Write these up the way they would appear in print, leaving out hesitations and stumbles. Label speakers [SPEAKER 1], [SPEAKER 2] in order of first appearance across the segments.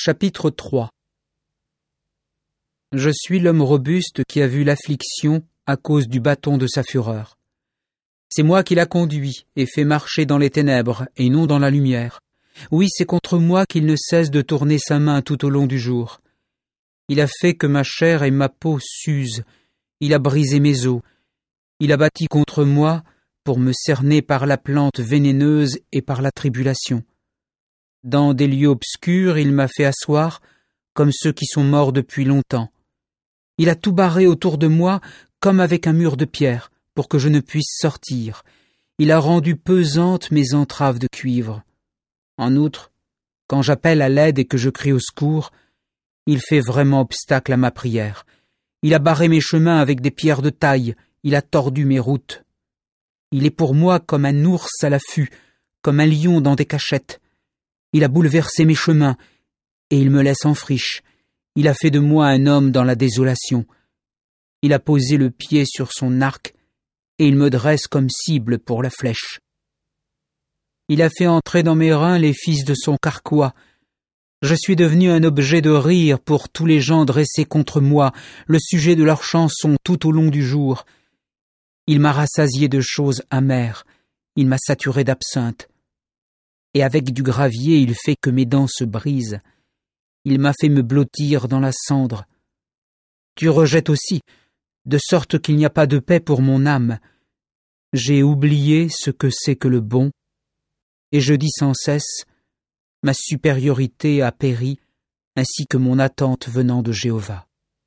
[SPEAKER 1] Chapitre 3. Je suis l'homme robuste qui a vu l'affliction à cause du bâton de sa fureur. C'est moi qui l'a conduit et fait marcher dans les ténèbres et non dans la lumière. Oui, c'est contre moi qu'il ne cesse de tourner sa main tout au long du jour. Il a fait que ma chair et ma peau s'usent. Il a brisé mes os. Il a bâti contre moi pour me cerner par la plante vénéneuse et par la tribulation. Dans des lieux obscurs, il m'a fait asseoir comme ceux qui sont morts depuis longtemps. Il a tout barré autour de moi comme avec un mur de pierre pour que je ne puisse sortir. Il a rendu pesantes mes entraves de cuivre. En outre, quand j'appelle à l'aide et que je crie au secours, il fait vraiment obstacle à ma prière. Il a barré mes chemins avec des pierres de taille, il a tordu mes routes. Il est pour moi comme un ours à l'affût, comme un lion dans des cachettes. Il a bouleversé mes chemins, et il me laisse en friche. Il a fait de moi un homme dans la désolation. Il a posé le pied sur son arc, et il me dresse comme cible pour la flèche. Il a fait entrer dans mes reins les fils de son carquois. Je suis devenu un objet de rire pour tous les gens dressés contre moi, le sujet de leurs chansons tout au long du jour. Il m'a rassasié de choses amères, il m'a saturé d'absinthe. Et avec du gravier, il fait que mes dents se brisent. Il m'a fait me blottir dans la cendre. Tu rejettes aussi, de sorte qu'il n'y a pas de paix pour mon âme. J'ai oublié ce que c'est que le bon, et je dis sans cesse, ma supériorité a péri, ainsi que mon attente venant de Jéhovah.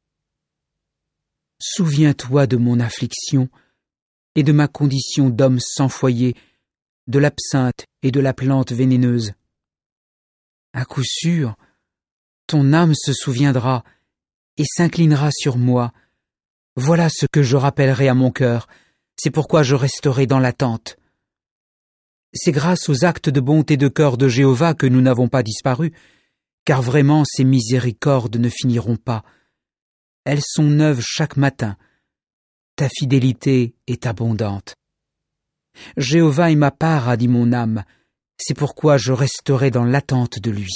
[SPEAKER 1] Souviens-toi de mon affliction et de ma condition d'homme sans foyer, de l'absinthe et de la plante vénéneuse. À coup sûr, ton âme se souviendra et s'inclinera sur moi. Voilà ce que je rappellerai à mon cœur, c'est pourquoi je resterai dans l'attente. C'est grâce aux actes de bonté de cœur de Jéhovah que nous n'avons pas disparu, car vraiment ses miséricordes ne finiront pas. Elles sont neuves chaque matin. Ta fidélité est abondante. Jéhovah est ma part, a dit mon âme, c'est pourquoi je resterai dans l'attente de lui.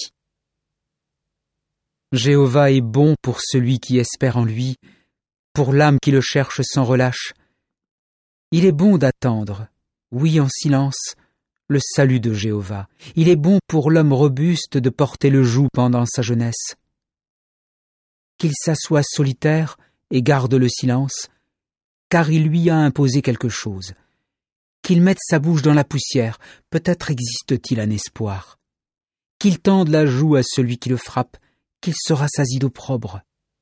[SPEAKER 1] Jéhovah est bon pour celui qui espère en lui, pour l'âme qui le cherche sans relâche. Il est bon d'attendre, oui en silence, le salut de Jéhovah. Il est bon pour l'homme robuste de porter le joug pendant sa jeunesse. Qu'il s'assoie solitaire et garde le silence, car il lui a imposé quelque chose. Qu'il mette sa bouche dans la poussière, peut-être existe-t-il un espoir. Qu'il tende la joue à celui qui le frappe, qu'il se rassasie d'opprobre.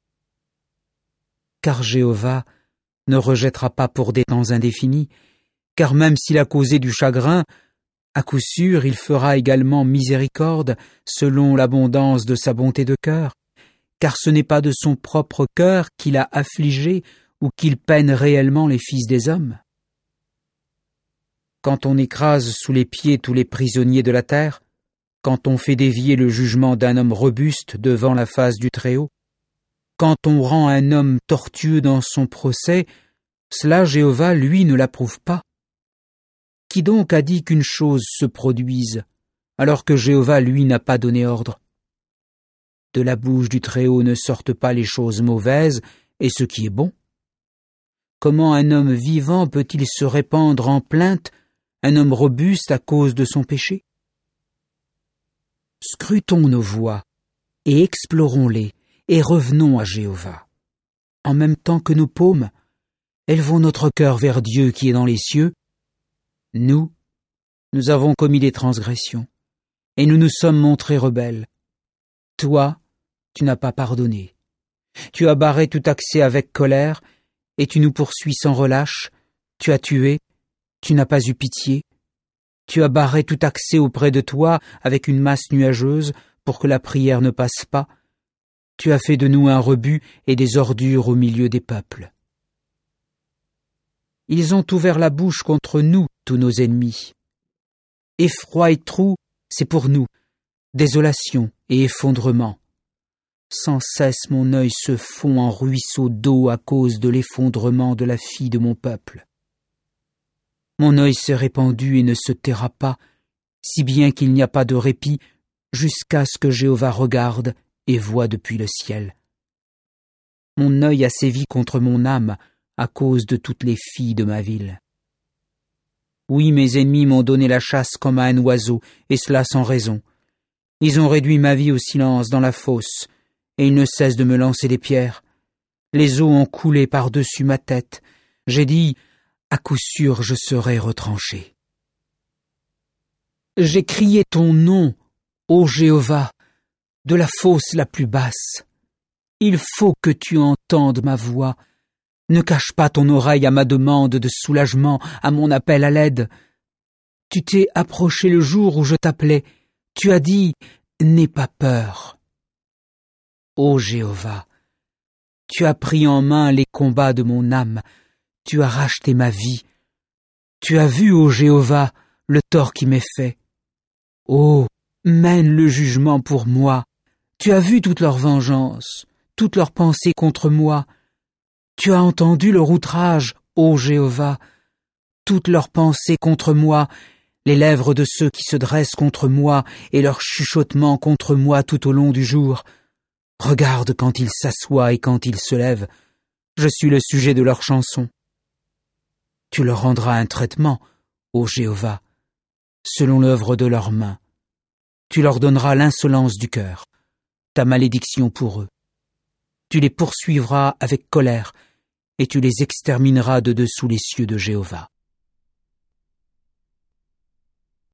[SPEAKER 1] Car Jéhovah ne rejettera pas pour des temps indéfinis, car même s'il a causé du chagrin, à coup sûr il fera également miséricorde selon l'abondance de sa bonté de cœur, car ce n'est pas de son propre cœur qu'il a affligé ou qu'il peine réellement les fils des hommes. Quand on écrase sous les pieds tous les prisonniers de la terre, quand on fait dévier le jugement d'un homme robuste devant la face du Très-Haut, quand on rend un homme tortueux dans son procès, cela Jéhovah, lui, ne l'approuve pas. Qui donc a dit qu'une chose se produise, alors que Jéhovah, lui, n'a pas donné ordre? De la bouche du Très-Haut ne sortent pas les choses mauvaises et ce qui est bon. Comment un homme vivant peut-il se répandre en plainte, un homme robuste à cause de son péché? Scrutons nos voies et explorons-les et revenons à Jéhovah. En même temps que nos paumes, élevons notre cœur vers Dieu qui est dans les cieux. Nous avons commis des transgressions et nous nous sommes montrés rebelles. Toi, tu n'as pas pardonné. Tu as barré tout accès avec colère et tu nous poursuis sans relâche. Tu as tué, tu n'as pas eu pitié. Tu as barré tout accès auprès de toi avec une masse nuageuse pour que la prière ne passe pas. Tu as fait de nous un rebut et des ordures au milieu des peuples. Ils ont ouvert la bouche contre nous, tous nos ennemis. Effroi et trou, c'est pour nous, désolation et effondrement. Sans cesse mon œil se fond en ruisseau d'eau à cause de l'effondrement de la fille de mon peuple. Mon œil s'est répandu et ne se taira pas, si bien qu'il n'y a pas de répit jusqu'à ce que Jéhovah regarde et voit depuis le ciel. Mon œil a sévi contre mon âme à cause de toutes les filles de ma ville. Oui, mes ennemis m'ont donné la chasse comme à un oiseau, et cela sans raison. Ils ont réduit ma vie au silence dans la fosse, et ils ne cessent de me lancer des pierres. Les eaux ont coulé par-dessus ma tête. J'ai dit, à coup sûr je serai retranché. J'ai crié ton nom, ô Jéhovah, de la fosse la plus basse. Il faut que tu entendes ma voix. Ne cache pas ton oreille à ma demande de soulagement, à mon appel à l'aide. Tu t'es approché le jour où je t'appelais. Tu as dit, n'aie pas peur. Ô Jéhovah, tu as pris en main les combats de mon âme. Tu as racheté ma vie. Tu as vu, ô Jéhovah, le tort qui m'est fait. Oh, mène le jugement pour moi. Tu as vu toute leur vengeance, toutes leurs pensées contre moi. Tu as entendu leur outrage, ô Jéhovah, toutes leurs pensées contre moi, les lèvres de ceux qui se dressent contre moi et leurs chuchotements contre moi tout au long du jour. Regarde quand ils s'assoient et quand ils se lèvent. Je suis le sujet de leurs chansons. Tu leur rendras un traitement, ô Jéhovah, selon l'œuvre de leurs mains. Tu leur donneras l'insolence du cœur, ta malédiction pour eux. Tu les poursuivras avec colère, et tu les extermineras de dessous les cieux de Jéhovah.